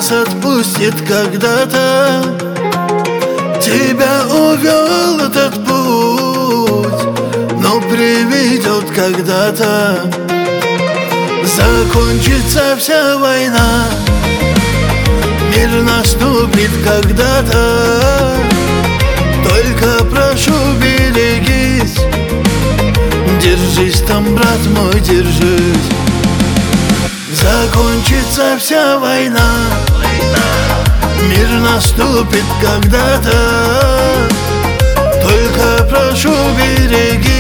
нас отпустит когда-то. Тебя увел этот путь, но приведет когда-то. Закончится вся война, мир наступит когда-то. Только прошу, берегись, держись там, брат мой, держись. Закончится вся война, мир наступит когда-то. Только прошу, берегись,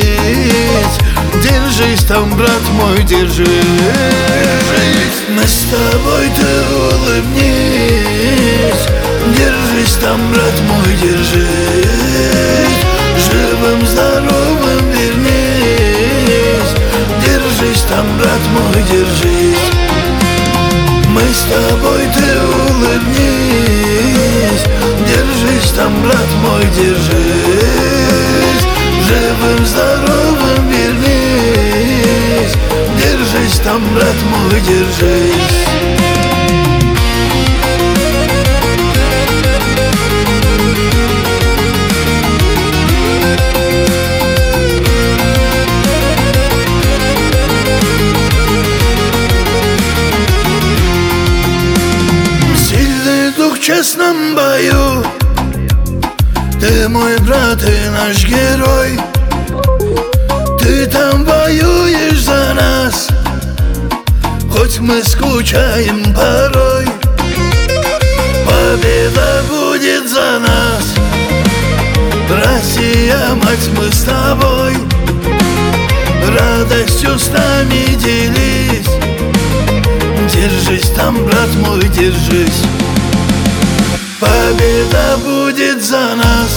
держись там, брат мой, держись. Мы с тобой, ты улыбнись, держись там, брат мой, держись. Живым, здоровым вернись, держись там, брат мой, держись. Мы с тобой, ты улыбнись, держись там, брат мой, держись. Живым, здоровым вернись, держись там, брат мой, держись. В честном бою ты мой брат и наш герой. Ты там воюешь за нас, хоть мы скучаем порой. Победа будет за нас, Россия, мать, мы с тобой. Радостью с нами делись, держись там, брат мой, держись. Победа будет за нас,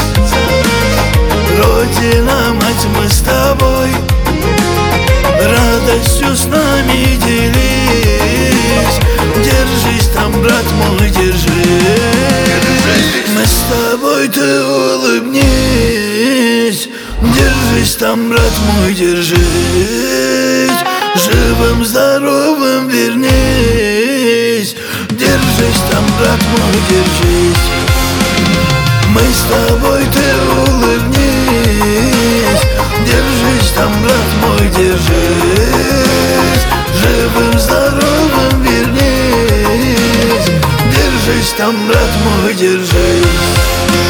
Родина, мать, мы с тобой. Радостью с нами делись, держись там, брат мой, держись. Мы с тобой, ты улыбнись, держись там, брат мой, держись. Живым, здоровым вернись, держись там, брат мой, держись. Мы с тобой, ты улыбнись, держись там, брат мой, держись. Живым, здоровым вернись, держись там, брат мой, держись.